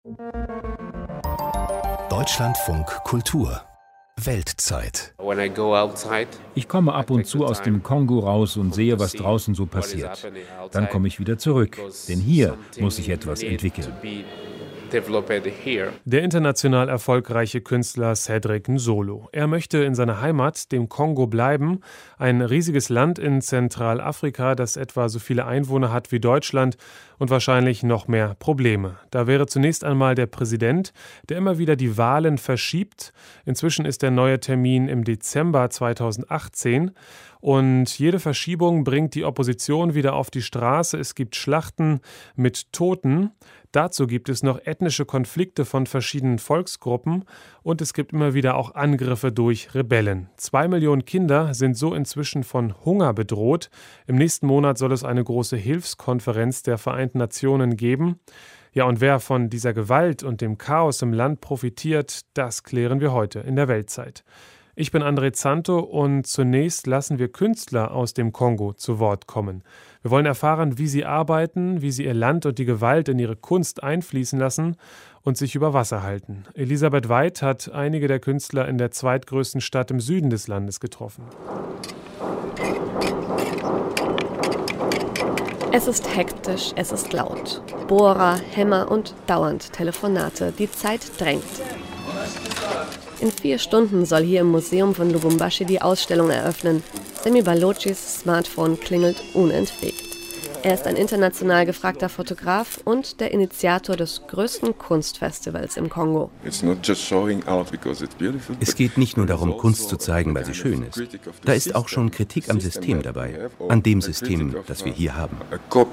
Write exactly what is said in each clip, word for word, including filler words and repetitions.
Deutschlandfunk Kultur Weltzeit. Ich komme ab und zu aus dem Kongo raus und sehe, was draußen so passiert. Dann komme ich wieder zurück, denn hier muss sich etwas entwickeln. Der international erfolgreiche Künstler Cédric Nsolo. Er möchte in seiner Heimat, dem Kongo, bleiben. Ein riesiges Land in Zentralafrika, das etwa so viele Einwohner hat wie Deutschland und wahrscheinlich noch mehr Probleme. Da wäre zunächst einmal der Präsident, der immer wieder die Wahlen verschiebt. Inzwischen ist der neue Termin im Dezember zweitausendachtzehn. Und jede Verschiebung bringt die Opposition wieder auf die Straße. Es gibt Schlachten mit Toten. Dazu gibt es noch ethnische Konflikte von verschiedenen Volksgruppen und es gibt immer wieder auch Angriffe durch Rebellen. Zwei Millionen Kinder sind so inzwischen von Hunger bedroht. Im nächsten Monat soll es eine große Hilfskonferenz der Vereinten Nationen geben. Ja, und wer von dieser Gewalt und dem Chaos im Land profitiert, das klären wir heute in der Weltzeit. Ich bin André Zanto und zunächst lassen wir Künstler aus dem Kongo zu Wort kommen. Wir wollen erfahren, wie sie arbeiten, wie sie ihr Land und die Gewalt in ihre Kunst einfließen lassen und sich über Wasser halten. Elisabeth Weid hat einige der Künstler in der zweitgrößten Stadt im Süden des Landes getroffen. Es ist hektisch, es ist laut. Bohrer, Hämmer und dauernd Telefonate. Die Zeit drängt. In vier Stunden soll hier im Museum von Lubumbashi die Ausstellung eröffnen. Semi Balochis Smartphone klingelt unentwegt. Er ist ein international gefragter Fotograf und der Initiator des größten Kunstfestivals im Kongo. Es geht nicht nur darum, Kunst zu zeigen, weil sie schön ist. Da ist auch schon Kritik am System dabei, an dem System, das wir hier haben.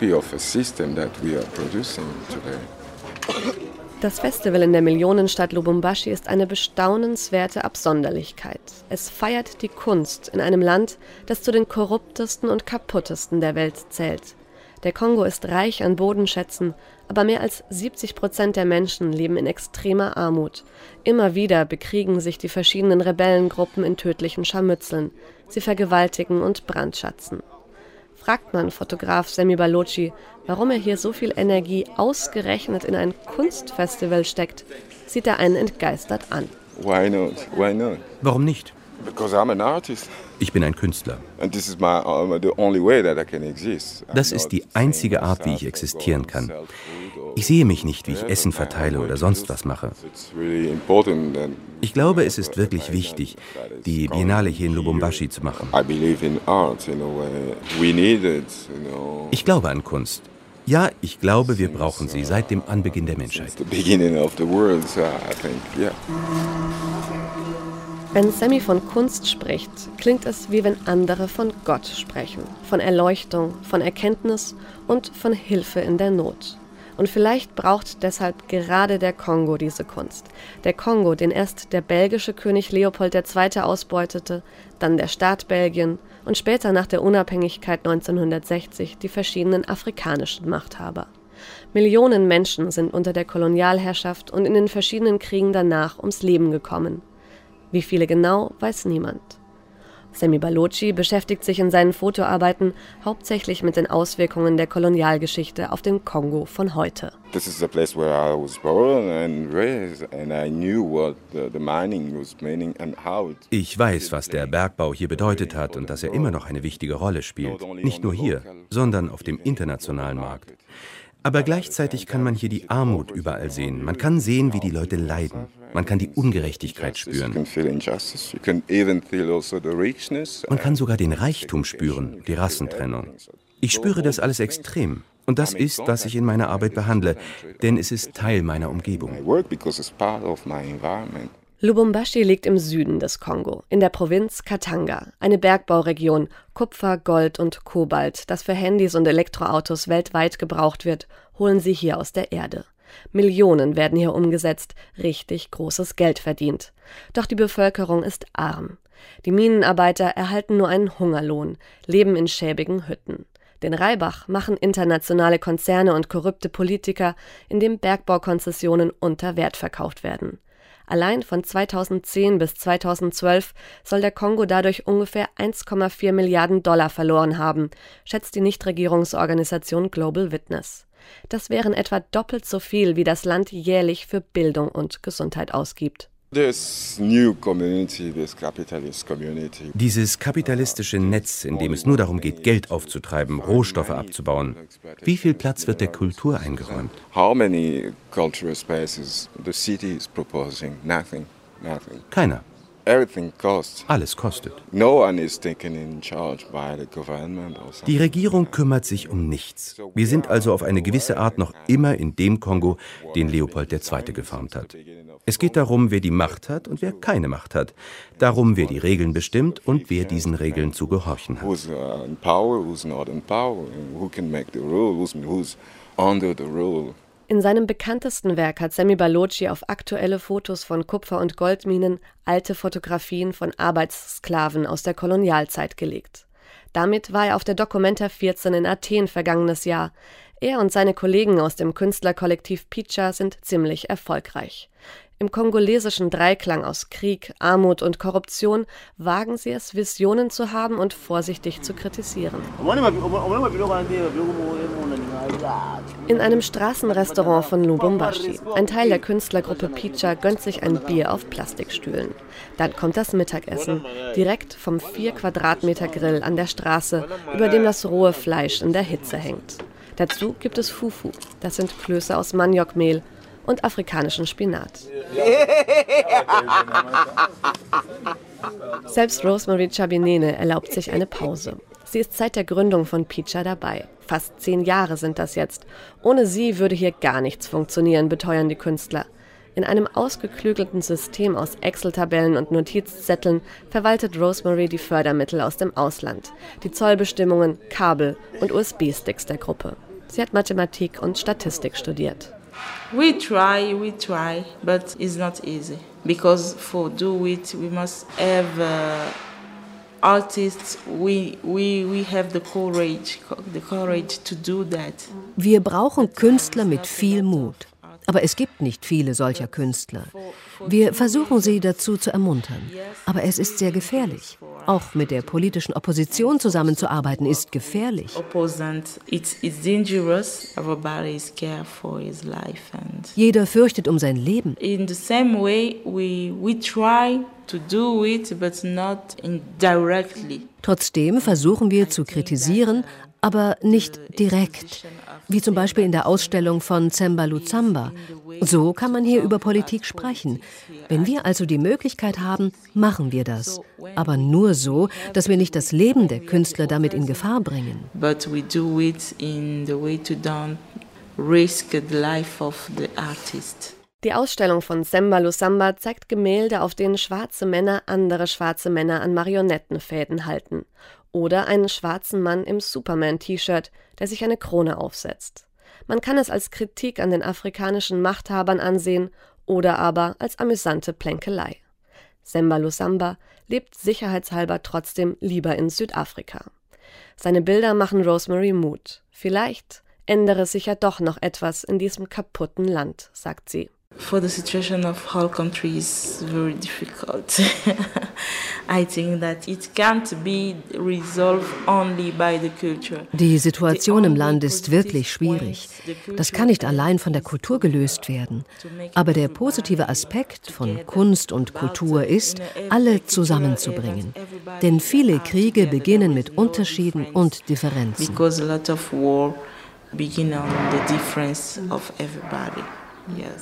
Das Festival in der Millionenstadt Lubumbashi ist eine bestaunenswerte Absonderlichkeit. Es feiert die Kunst in einem Land, das zu den korruptesten und kaputtesten der Welt zählt. Der Kongo ist reich an Bodenschätzen, aber mehr als siebzig Prozent der Menschen leben in extremer Armut. Immer wieder bekriegen sich die verschiedenen Rebellengruppen in tödlichen Scharmützeln. Sie vergewaltigen und brandschatzen. Fragt man Fotograf Semi Balochi, warum er hier so viel Energie ausgerechnet in ein Kunstfestival steckt, sieht er einen entgeistert an. Why not? Why not? Warum nicht? Because I'm an artist. Ich bin ein Künstler. And this is my, uh, the only way that I can exist. Das ist die einzige Art, wie ich existieren kann. Ich sehe mich nicht, wie ich Essen verteile oder sonst was mache. Ich glaube, es ist wirklich wichtig, die Biennale hier in Lubumbashi zu machen. Ich glaube an Kunst. Ja, ich glaube, wir brauchen sie seit dem Anbeginn der Menschheit. Wenn Semi von Kunst spricht, klingt es, wie wenn andere von Gott sprechen. Von Erleuchtung, von Erkenntnis und von Hilfe in der Not. Und vielleicht braucht deshalb gerade der Kongo diese Kunst. Der Kongo, den erst der belgische König Leopold der Zweite ausbeutete, dann der Staat Belgien und später nach der Unabhängigkeit neunzehnhundertsechzig die verschiedenen afrikanischen Machthaber. Millionen Menschen sind unter der Kolonialherrschaft und in den verschiedenen Kriegen danach ums Leben gekommen. Wie viele genau, weiß niemand. Semi Balochi beschäftigt sich in seinen Fotoarbeiten hauptsächlich mit den Auswirkungen der Kolonialgeschichte auf den Kongo von heute. This is the place where I was born and raised and I knew what the, the mining was meaning and how it. Ich weiß, was der Bergbau hier bedeutet hat und dass er immer noch eine wichtige Rolle spielt. Nicht nur hier, sondern auf dem internationalen Markt. Aber gleichzeitig kann man hier die Armut überall sehen. Man kann sehen, wie die Leute leiden. Man kann die Ungerechtigkeit spüren. Man kann sogar den Reichtum spüren, die Rassentrennung. Ich spüre das alles extrem. Und das ist, was ich in meiner Arbeit behandle, denn es ist Teil meiner Umgebung. Lubumbashi liegt im Süden des Kongo, in der Provinz Katanga, eine Bergbauregion, Kupfer, Gold und Kobalt, das für Handys und Elektroautos weltweit gebraucht wird, holen sie hier aus der Erde. Millionen werden hier umgesetzt, richtig großes Geld verdient. Doch die Bevölkerung ist arm. Die Minenarbeiter erhalten nur einen Hungerlohn, leben in schäbigen Hütten. Den Reibach machen internationale Konzerne und korrupte Politiker, indem Bergbaukonzessionen unter Wert verkauft werden. Allein von zweitausendzehn bis zweitausendzwölf soll der Kongo dadurch ungefähr eins Komma vier Milliarden Dollar verloren haben, schätzt die Nichtregierungsorganisation Global Witness. Das wären etwa doppelt so viel, wie das Land jährlich für Bildung und Gesundheit ausgibt. Dieses kapitalistische Netz, in dem es nur darum geht, Geld aufzutreiben, Rohstoffe abzubauen. Wie viel Platz wird der Kultur eingeräumt? Keiner. Alles kostet. Die Regierung kümmert sich um nichts. Wir sind also auf eine gewisse Art noch immer in dem Kongo, den Leopold der Zweite geformt hat. Es geht darum, wer die Macht hat und wer keine Macht hat. Darum, wer die Regeln bestimmt und wer diesen Regeln zu gehorchen hat. In seinem bekanntesten Werk hat Semi Balochi auf aktuelle Fotos von Kupfer- und Goldminen alte Fotografien von Arbeitssklaven aus der Kolonialzeit gelegt. Damit war er auf der Documenta vierzehn in Athen vergangenes Jahr. Er und seine Kollegen aus dem Künstlerkollektiv Picha sind ziemlich erfolgreich. Im kongolesischen Dreiklang aus Krieg, Armut und Korruption wagen sie es, Visionen zu haben und vorsichtig zu kritisieren. In einem Straßenrestaurant von Lubumbashi, ein Teil der Künstlergruppe Picha, gönnt sich ein Bier auf Plastikstühlen. Dann kommt das Mittagessen, direkt vom vier Quadratmeter Grill an der Straße, über dem das rohe Fleisch in der Hitze hängt. Dazu gibt es Fufu, das sind Klöße aus Maniokmehl, und afrikanischen Spinat. Selbst Rosemary Chabinene erlaubt sich eine Pause. Sie ist seit der Gründung von Picha dabei. Fast zehn Jahre sind das jetzt. Ohne sie würde hier gar nichts funktionieren, beteuern die Künstler. In einem ausgeklügelten System aus Excel-Tabellen und Notizzetteln verwaltet Rosemary die Fördermittel aus dem Ausland, die Zollbestimmungen, Kabel und U S B-Sticks der Gruppe. Sie hat Mathematik und Statistik studiert. We try, we try, but it's not easy. Because for do it, we must have uh, artists, we, we, we have the courage, the courage to do that. Wir brauchen Künstler mit viel Mut. Aber es gibt nicht viele solcher Künstler. Wir versuchen sie dazu zu ermuntern. Aber es ist sehr gefährlich. Auch mit der politischen Opposition zusammenzuarbeiten ist gefährlich. Jeder fürchtet um sein Leben. In the same way we we try to do it, but not indirectly. Trotzdem versuchen wir zu kritisieren, aber nicht direkt. Wie zum Beispiel in der Ausstellung von Tsemba Lutsamba. So kann man hier über Politik sprechen. Wenn wir also die Möglichkeit haben, machen wir das. Aber nur so, dass wir nicht das Leben der Künstler damit in Gefahr bringen. But we do it in the way to don't risk the life of the artist. Die Ausstellung von Tsemba Lutsamba zeigt Gemälde, auf denen schwarze Männer andere schwarze Männer an Marionettenfäden halten. Oder einen schwarzen Mann im Superman-T-Shirt, der sich eine Krone aufsetzt. Man kann es als Kritik an den afrikanischen Machthabern ansehen oder aber als amüsante Plänkelei. Tsemba Lutsamba lebt sicherheitshalber trotzdem lieber in Südafrika. Seine Bilder machen Rosemary Mut. Vielleicht ändere sich ja doch noch etwas in diesem kaputten Land, sagt sie. For the situation of whole country is very difficult. I think that it can't be resolved only by the culture. Die Situation im Land ist wirklich schwierig. Das kann nicht allein von der Kultur gelöst werden. Aber der positive Aspekt von Kunst und Kultur ist, alle zusammenzubringen. Denn viele Kriege beginnen mit Unterschieden und Differenzen. Because a lot of war begin on the difference of everybody. Yes.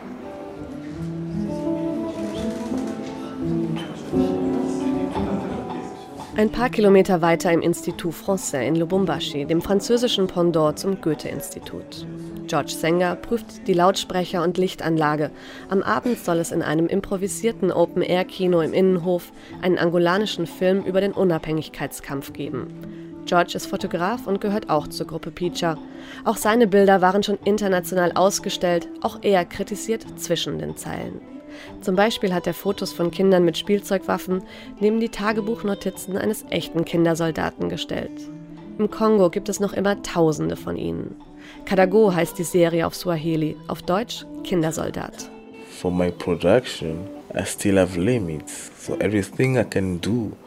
Ein paar Kilometer weiter im Institut Français in Lubumbashi, dem französischen Pendant zum Goethe-Institut. George Senga prüft die Lautsprecher und Lichtanlage. Am Abend soll es in einem improvisierten Open-Air-Kino im Innenhof einen angolanischen Film über den Unabhängigkeitskampf geben. George ist Fotograf und gehört auch zur Gruppe Picha. Auch seine Bilder waren schon international ausgestellt, auch er kritisiert zwischen den Zeilen. Zum Beispiel hat er Fotos von Kindern mit Spielzeugwaffen neben die Tagebuchnotizen eines echten Kindersoldaten gestellt. Im Kongo gibt es noch immer Tausende von ihnen. Kadago heißt die Serie auf Swahili, auf Deutsch Kindersoldat. For my production, I still have limits. So everything I can do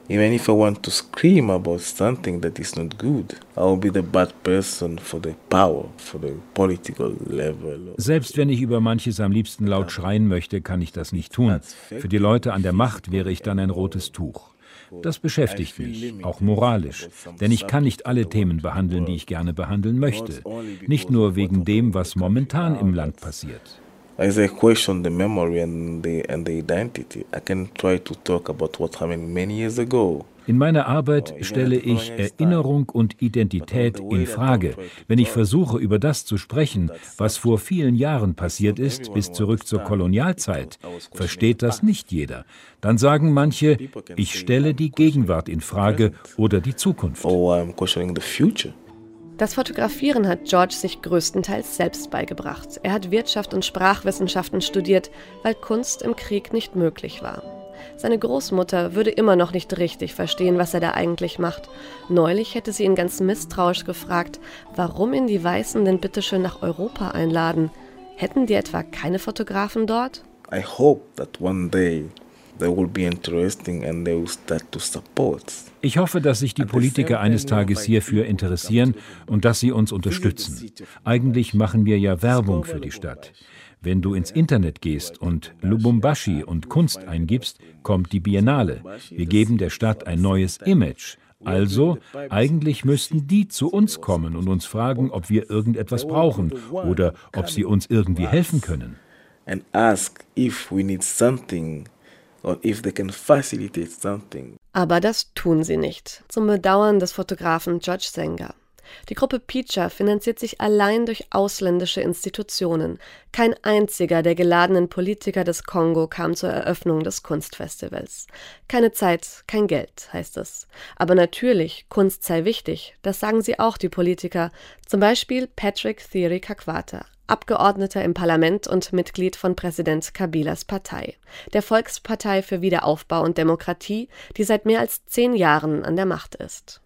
Even if I want to scream about something that is not good, I will be the bad person for the power, for the political level. Selbst wenn ich über manches am liebsten laut schreien möchte, kann ich das nicht tun. Für die Leute an der Macht wäre ich dann ein rotes Tuch. Das beschäftigt mich, auch moralisch, denn ich kann nicht alle Themen behandeln, die ich gerne behandeln möchte. Nicht nur wegen dem, was momentan im Land passiert. As I question the memory and the, and the identity, I can try to talk about what happened many years ago. In meiner Arbeit stelle ich Erinnerung und Identität in Frage. Wenn ich versuche, über das zu sprechen, was vor vielen Jahren passiert ist, bis zurück zur Kolonialzeit, versteht das nicht jeder. Dann sagen manche, ich stelle die Gegenwart in Frage oder die Zukunft. Oh, I'm questioning the future. Das Fotografieren hat George sich größtenteils selbst beigebracht. Er hat Wirtschaft und Sprachwissenschaften studiert, weil Kunst im Krieg nicht möglich war. Seine Großmutter würde immer noch nicht richtig verstehen, was er da eigentlich macht. Neulich hätte sie ihn ganz misstrauisch gefragt, warum ihn die Weißen denn bitteschön nach Europa einladen. Hätten die etwa keine Fotografen dort? I hope that one day they will be interesting and they will start to support. Ich hoffe, dass sich die Politiker eines Tages hierfür interessieren und dass sie uns unterstützen. Eigentlich machen wir ja Werbung für die Stadt. Wenn du ins Internet gehst und Lubumbashi und Kunst eingibst, kommt die Biennale. Wir geben der Stadt ein neues Image. Also, eigentlich müssten die zu uns kommen und uns fragen, ob wir irgendetwas brauchen oder ob sie uns irgendwie helfen können. And ask if we need something or if they can facilitate something. Aber das tun sie nicht, zum Bedauern des Fotografen George Senga. Die Gruppe Picha finanziert sich allein durch ausländische Institutionen. Kein einziger der geladenen Politiker des Kongo kam zur Eröffnung des Kunstfestivals. Keine Zeit, kein Geld, heißt es. Aber natürlich, Kunst sei wichtig, das sagen sie auch, die Politiker. Zum Beispiel Patrick Thierry Kakwata, Abgeordneter im Parlament und Mitglied von Präsident Kabilas Partei, der Volkspartei für Wiederaufbau und Demokratie, die seit mehr als zehn Jahren an der Macht ist.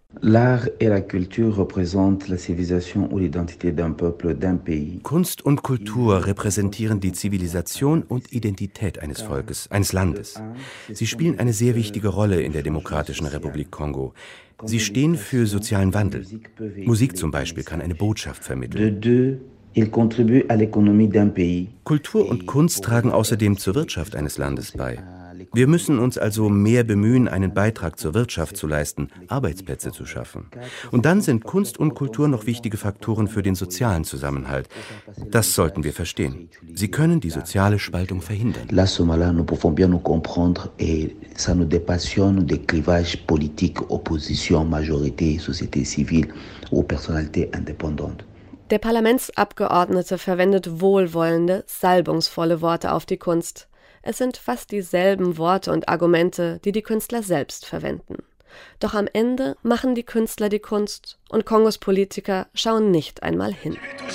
Kunst und Kultur repräsentieren die Zivilisation und Identität eines Volkes, eines Landes. Sie spielen eine sehr wichtige Rolle in der Demokratischen Republik Kongo. Sie stehen für sozialen Wandel. Musik zum Beispiel kann eine Botschaft vermitteln. Kultur und Kunst tragen außerdem zur Wirtschaft eines Landes bei. Wir müssen uns also mehr bemühen, einen Beitrag zur Wirtschaft zu leisten, Arbeitsplätze zu schaffen. Und dann sind Kunst und Kultur noch wichtige Faktoren für den sozialen Zusammenhalt. Das sollten wir verstehen. Sie können die soziale Spaltung verhindern. Der Parlamentsabgeordnete verwendet wohlwollende, salbungsvolle Worte auf die Kunst. Es sind fast dieselben Worte und Argumente, die die Künstler selbst verwenden. Doch am Ende machen die Künstler die Kunst und Kongos Politiker schauen nicht einmal hin.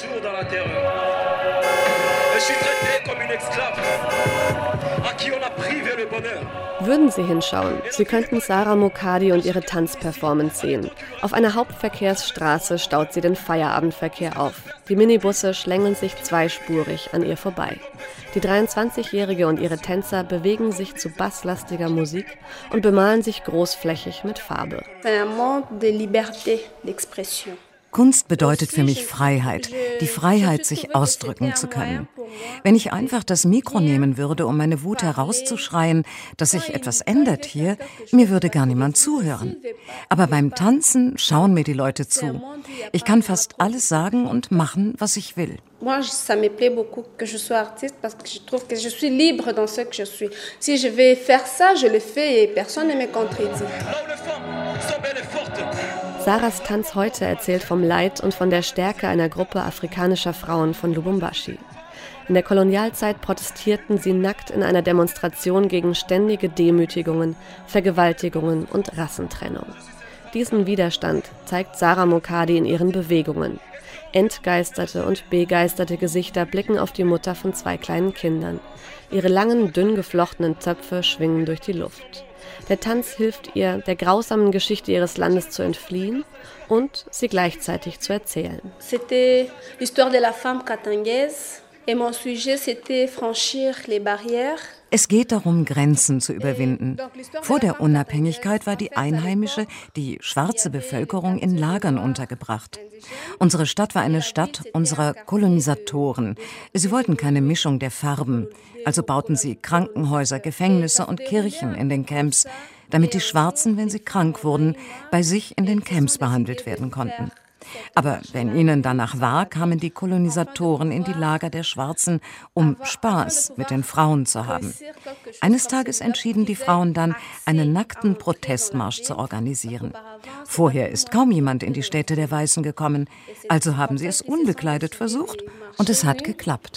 Würden sie hinschauen, sie könnten Sarah Mokadi und ihre Tanzperformance sehen. Auf einer Hauptverkehrsstraße staut sie den Feierabendverkehr auf. Die Minibusse schlängeln sich zweispurig an ihr vorbei. Die dreiundzwanzigjährige und ihre Tänzer bewegen sich zu basslastiger Musik und bemalen sich großflächig mit Farbe. Kunst bedeutet für mich Freiheit, die Freiheit, sich ausdrücken zu können. Wenn ich einfach das Mikro nehmen würde, um meine Wut herauszuschreien, dass sich etwas ändert hier, mir würde gar niemand zuhören. Aber beim Tanzen schauen mir die Leute zu. Ich kann fast alles sagen und machen, was ich will. Moi, ça me plaît beaucoup que je sois artiste parce que je trouve que je suis libre dans ce que je suis. Si je vais faire ça, je le fais et personne ne me contredit. Sarahs Tanz heute erzählt vom Leid und von der Stärke einer Gruppe afrikanischer Frauen von Lubumbashi. In der Kolonialzeit protestierten sie nackt in einer Demonstration gegen ständige Demütigungen, Vergewaltigungen und Rassentrennung. Diesen Widerstand zeigt Sarah Mokadi in ihren Bewegungen. Entgeisterte und begeisterte Gesichter blicken auf die Mutter von zwei kleinen Kindern. Ihre langen, dünn geflochtenen Zöpfe schwingen durch die Luft. Der Tanz hilft ihr, der grausamen Geschichte ihres Landes zu entfliehen und sie gleichzeitig zu erzählen. C'était l'histoire de la femme katangaise Et mon sujet, c'était franchir les barrières. Es geht darum, Grenzen zu überwinden. Vor der Unabhängigkeit war die einheimische, die schwarze Bevölkerung in Lagern untergebracht. Unsere Stadt war eine Stadt unserer Kolonisatoren. Sie wollten keine Mischung der Farben, also bauten sie Krankenhäuser, Gefängnisse und Kirchen in den Camps, damit die Schwarzen, wenn sie krank wurden, bei sich in den Camps behandelt werden konnten. Aber wenn ihnen danach war, kamen die Kolonisatoren in die Lager der Schwarzen, um Spaß mit den Frauen zu haben. Eines Tages entschieden die Frauen dann, einen nackten Protestmarsch zu organisieren. Vorher ist kaum jemand in die Städte der Weißen gekommen, also haben sie es unbekleidet versucht und es hat geklappt.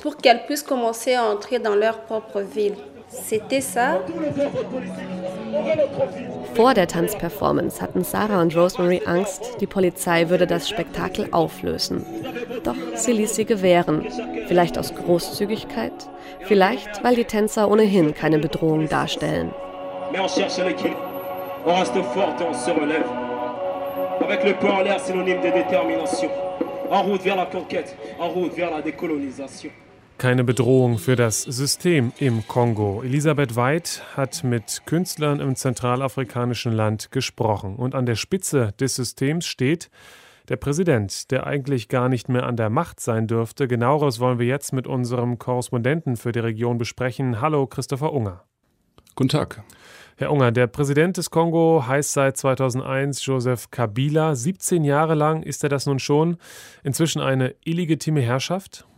Vor der Tanzperformance hatten Sarah und Rosemary Angst, die Polizei würde das Spektakel auflösen. Doch sie ließ sie gewähren. Vielleicht aus Großzügigkeit, vielleicht weil die Tänzer ohnehin keine Bedrohung darstellen. Keine Bedrohung für das System im Kongo. Elisabeth Weid hat mit Künstlern im zentralafrikanischen Land gesprochen. Und an der Spitze des Systems steht der Präsident, der eigentlich gar nicht mehr an der Macht sein dürfte. Genaueres wollen wir jetzt mit unserem Korrespondenten für die Region besprechen. Hallo, Christopher Unger. Guten Tag. Herr Unger, der Präsident des Kongo heißt seit zweitausendeins Joseph Kabila. siebzehn Jahre lang ist er das nun schon. Inzwischen eine illegitime Herrschaft?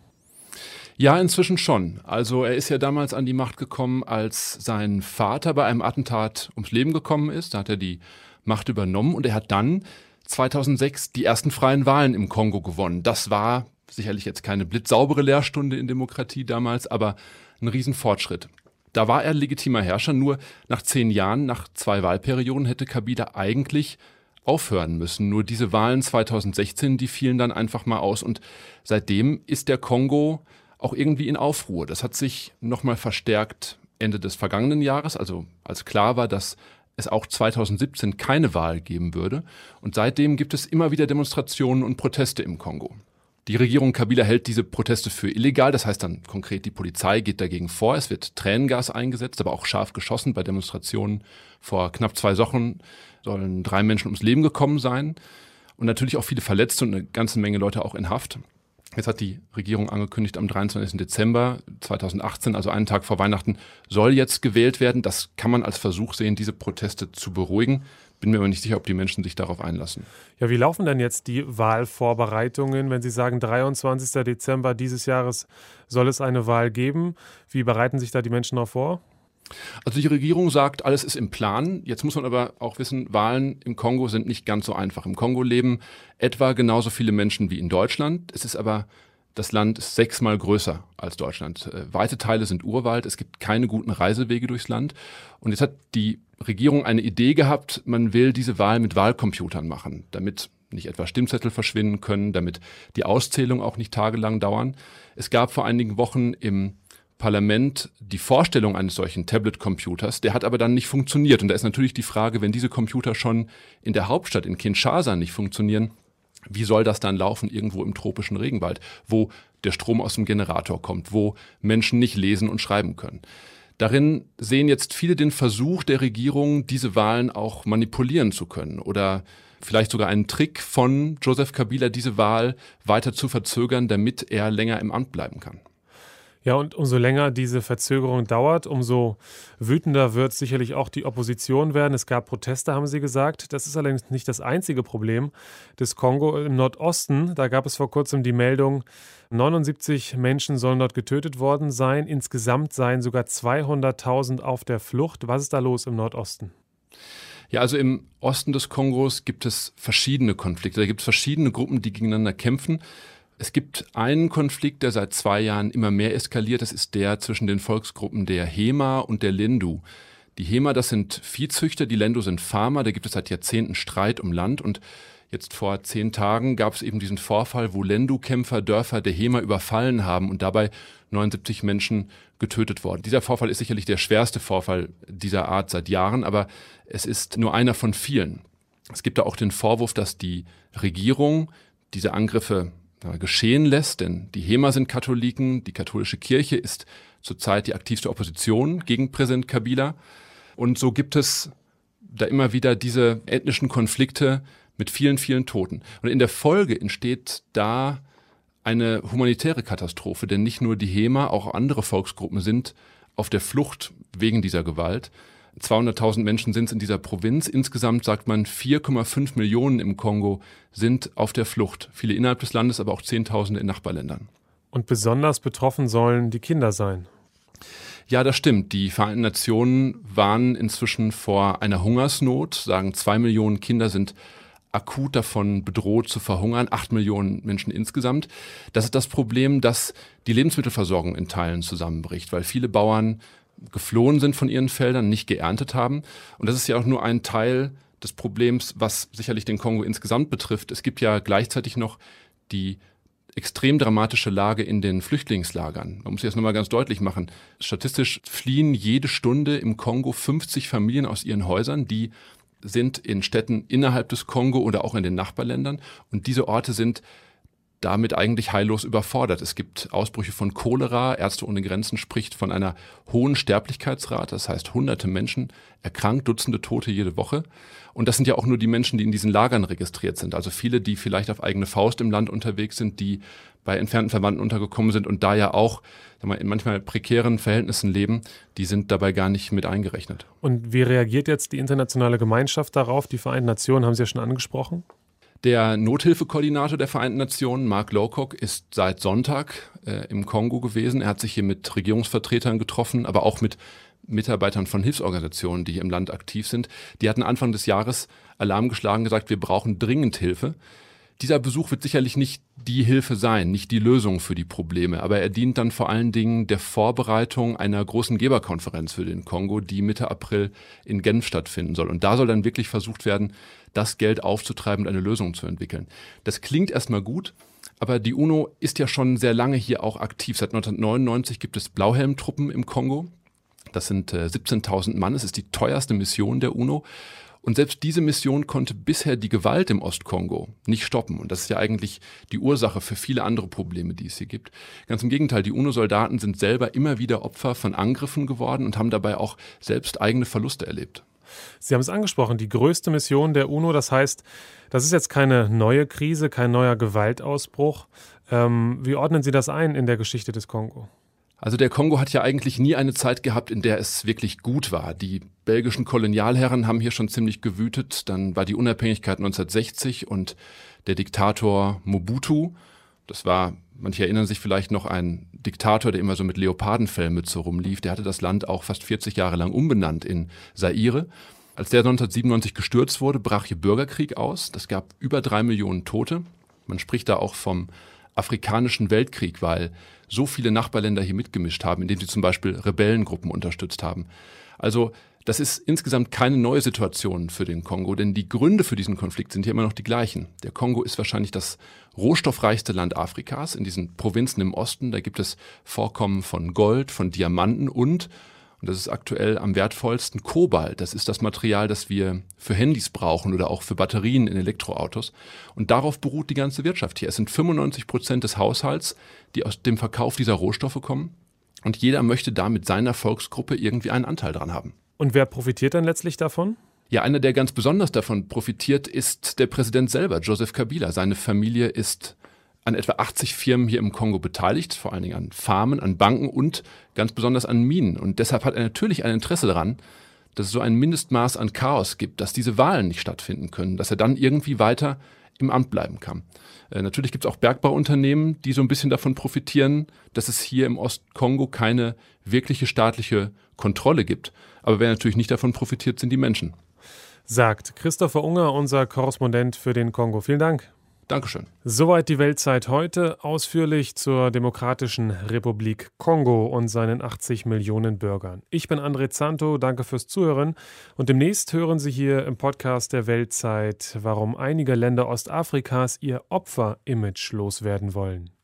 Ja, inzwischen schon. Also er ist ja damals an die Macht gekommen, als sein Vater bei einem Attentat ums Leben gekommen ist. Da hat er die Macht übernommen und er hat dann zweitausendsechs die ersten freien Wahlen im Kongo gewonnen. Das war sicherlich jetzt keine blitzsaubere Lehrstunde in Demokratie damals, aber ein Riesenfortschritt. Da war er legitimer Herrscher, nur nach zehn Jahren, nach zwei Wahlperioden hätte Kabila eigentlich aufhören müssen. Nur diese Wahlen zweitausendsechzehn, die fielen dann einfach mal aus und seitdem ist der Kongo auch irgendwie in Aufruhr. Das hat sich nochmal verstärkt Ende des vergangenen Jahres, also als klar war, dass es auch zweitausendsiebzehn keine Wahl geben würde. Und seitdem gibt es immer wieder Demonstrationen und Proteste im Kongo. Die Regierung Kabila hält diese Proteste für illegal, das heißt dann konkret, die Polizei geht dagegen vor. Es wird Tränengas eingesetzt, aber auch scharf geschossen. Bei Demonstrationen vor knapp zwei Wochen sollen drei Menschen ums Leben gekommen sein. Und natürlich auch viele Verletzte und eine ganze Menge Leute auch in Haft. Jetzt hat die Regierung angekündigt, am dreiundzwanzigsten Dezember zweitausendachtzehn, also einen Tag vor Weihnachten, soll jetzt gewählt werden. Das kann man als Versuch sehen, diese Proteste zu beruhigen. Bin mir aber nicht sicher, ob die Menschen sich darauf einlassen. Ja, wie laufen denn jetzt die Wahlvorbereitungen, wenn Sie sagen, dreiundzwanzigsten Dezember dieses Jahres soll es eine Wahl geben? Wie bereiten sich da die Menschen darauf vor? Also die Regierung sagt, alles ist im Plan. Jetzt muss man aber auch wissen, Wahlen im Kongo sind nicht ganz so einfach. Im Kongo leben etwa genauso viele Menschen wie in Deutschland. Es ist aber, das Land ist sechsmal größer als Deutschland. Weite Teile sind Urwald, es gibt keine guten Reisewege durchs Land. Und jetzt hat die Regierung eine Idee gehabt, man will diese Wahl mit Wahlcomputern machen, damit nicht etwa Stimmzettel verschwinden können, damit die Auszählung auch nicht tagelang dauern. Es gab vor einigen Wochen im Parlament die Vorstellung eines solchen Tablet-Computers, der hat aber dann nicht funktioniert. Und da ist natürlich die Frage, wenn diese Computer schon in der Hauptstadt, in Kinshasa, nicht funktionieren, wie soll das dann laufen irgendwo im tropischen Regenwald, wo der Strom aus dem Generator kommt, wo Menschen nicht lesen und schreiben können. Darin sehen jetzt viele den Versuch der Regierung, diese Wahlen auch manipulieren zu können oder vielleicht sogar einen Trick von Joseph Kabila, diese Wahl weiter zu verzögern, damit er länger im Amt bleiben kann. Ja, und umso länger diese Verzögerung dauert, umso wütender wird sicherlich auch die Opposition werden. Es gab Proteste, haben Sie gesagt. Das ist allerdings nicht das einzige Problem des Kongo. Im Nordosten, da gab es vor kurzem die Meldung, neunundsiebzig Menschen sollen dort getötet worden sein. Insgesamt seien sogar zweihunderttausend auf der Flucht. Was ist da los im Nordosten? Ja, also im Osten des Kongos gibt es verschiedene Konflikte. Da gibt es verschiedene Gruppen, die gegeneinander kämpfen. Es gibt einen Konflikt, der seit zwei Jahren immer mehr eskaliert. Das ist der zwischen den Volksgruppen der Hema und der Lendu. Die Hema, das sind Viehzüchter, die Lendu sind Farmer. Da gibt es seit Jahrzehnten Streit um Land. Und jetzt vor zehn Tagen gab es eben diesen Vorfall, wo Lendu-Kämpfer Dörfer der Hema überfallen haben und dabei neunundsiebzig Menschen getötet worden. Dieser Vorfall ist sicherlich der schwerste Vorfall dieser Art seit Jahren, aber es ist nur einer von vielen. Es gibt da auch den Vorwurf, dass die Regierung diese Angriffe geschehen lässt, denn die Hema sind Katholiken, die katholische Kirche ist zurzeit die aktivste Opposition gegen Präsident Kabila. Und so gibt es da immer wieder diese ethnischen Konflikte mit vielen, vielen Toten. Und in der Folge entsteht da eine humanitäre Katastrophe, denn nicht nur die Hema, auch andere Volksgruppen sind auf der Flucht wegen dieser Gewalt. zweihunderttausend Menschen sind es in dieser Provinz. Insgesamt sagt man, vier Komma fünf Millionen im Kongo sind auf der Flucht. Viele innerhalb des Landes, aber auch Zehntausende in Nachbarländern. Und besonders betroffen sollen die Kinder sein. Ja, das stimmt. Die Vereinten Nationen warnen inzwischen vor einer Hungersnot, sagen, zwei Millionen Kinder sind akut davon bedroht zu verhungern, acht Millionen Menschen insgesamt. Das ist das Problem, dass die Lebensmittelversorgung in Teilen zusammenbricht, weil viele Bauern geflohen sind von ihren Feldern, nicht geerntet haben. Und das ist ja auch nur ein Teil des Problems, was sicherlich den Kongo insgesamt betrifft. Es gibt ja gleichzeitig noch die extrem dramatische Lage in den Flüchtlingslagern. Man muss das nochmal ganz deutlich machen. Statistisch fliehen jede Stunde im Kongo fünfzig Familien aus ihren Häusern, die sind in Städten innerhalb des Kongo oder auch in den Nachbarländern. Und diese Orte sind damit eigentlich heillos überfordert. Es gibt Ausbrüche von Cholera. Ärzte ohne Grenzen spricht von einer hohen Sterblichkeitsrate. Das heißt, hunderte Menschen erkrankt, Dutzende Tote jede Woche. Und das sind ja auch nur die Menschen, die in diesen Lagern registriert sind. Also viele, die vielleicht auf eigene Faust im Land unterwegs sind, die bei entfernten Verwandten untergekommen sind und da ja auch sagen wir, in manchmal prekären Verhältnissen leben, die sind dabei gar nicht mit eingerechnet. Und wie reagiert jetzt die internationale Gemeinschaft darauf? Die Vereinten Nationen haben Sie ja schon angesprochen. Der Nothilfekoordinator der Vereinten Nationen, Mark Lowcock, ist seit Sonntag äh, im Kongo gewesen. Er hat sich hier mit Regierungsvertretern getroffen, aber auch mit Mitarbeitern von Hilfsorganisationen, die hier im Land aktiv sind. Die hatten Anfang des Jahres Alarm geschlagen, gesagt, wir brauchen dringend Hilfe. Dieser Besuch wird sicherlich nicht die Hilfe sein, nicht die Lösung für die Probleme, aber er dient dann vor allen Dingen der Vorbereitung einer großen Geberkonferenz für den Kongo, die Mitte April in Genf stattfinden soll. Und da soll dann wirklich versucht werden, das Geld aufzutreiben und eine Lösung zu entwickeln. Das klingt erstmal gut, aber die UNO ist ja schon sehr lange hier auch aktiv. Seit neunzehnhundertneunundneunzig gibt es Blauhelmtruppen im Kongo. Das sind äh, siebzehntausend Mann. Es ist die teuerste Mission der UNO. Und selbst diese Mission konnte bisher die Gewalt im Ostkongo nicht stoppen. Und das ist ja eigentlich die Ursache für viele andere Probleme, die es hier gibt. Ganz im Gegenteil, die UNO-Soldaten sind selber immer wieder Opfer von Angriffen geworden und haben dabei auch selbst eigene Verluste erlebt. Sie haben es angesprochen, die größte Mission der UNO. Das heißt, das ist jetzt keine neue Krise, kein neuer Gewaltausbruch. Ähm, wie ordnen Sie das ein in der Geschichte des Kongo? Also der Kongo hat ja eigentlich nie eine Zeit gehabt, in der es wirklich gut war. Die belgischen Kolonialherren haben hier schon ziemlich gewütet. Dann war die Unabhängigkeit neunzehnhundertsechzig und der Diktator Mobutu. Das war, manche erinnern sich vielleicht noch, ein Diktator, der immer so mit Leopardenfellmütze rumlief. Der hatte das Land auch fast vierzig Jahre lang umbenannt in Zaire. Als der neunzehnhundertsiebenundneunzig gestürzt wurde, brach hier Bürgerkrieg aus. Das gab über drei Millionen Tote. Man spricht da auch vom afrikanischen Weltkrieg, weil so viele Nachbarländer hier mitgemischt haben, indem sie zum Beispiel Rebellengruppen unterstützt haben. Also das ist insgesamt keine neue Situation für den Kongo, denn die Gründe für diesen Konflikt sind hier immer noch die gleichen. Der Kongo ist wahrscheinlich das rohstoffreichste Land Afrikas. In diesen Provinzen im Osten, da gibt es Vorkommen von Gold, von Diamanten und, und das ist aktuell am wertvollsten, Kobalt. Das ist das Material, das wir für Handys brauchen oder auch für Batterien in Elektroautos. Und darauf beruht die ganze Wirtschaft hier. Es sind fünfundneunzig Prozent des Haushalts, die aus dem Verkauf dieser Rohstoffe kommen. Und jeder möchte da mit seiner Volksgruppe irgendwie einen Anteil dran haben. Und wer profitiert dann letztlich davon? Ja, einer, der ganz besonders davon profitiert, ist der Präsident selber, Joseph Kabila. Seine Familie ist an etwa achtzig Firmen hier im Kongo beteiligt, vor allen Dingen an Farmen, an Banken und ganz besonders an Minen. Und deshalb hat er natürlich ein Interesse daran, dass es so ein Mindestmaß an Chaos gibt, dass diese Wahlen nicht stattfinden können, dass er dann irgendwie weiter im Amt bleiben kann. Äh, natürlich gibt es auch Bergbauunternehmen, die so ein bisschen davon profitieren, dass es hier im Ostkongo keine wirkliche staatliche Kontrolle gibt. Aber wer natürlich nicht davon profitiert, sind die Menschen. Sagt Christopher Unger, unser Korrespondent für den Kongo. Vielen Dank. Dankeschön. Soweit die Weltzeit heute, ausführlich zur Demokratischen Republik Kongo und seinen achtzig Millionen Bürgern. Ich bin André Zanto, danke fürs Zuhören und demnächst hören Sie hier im Podcast der Weltzeit, warum einige Länder Ostafrikas ihr Opfer-Image loswerden wollen.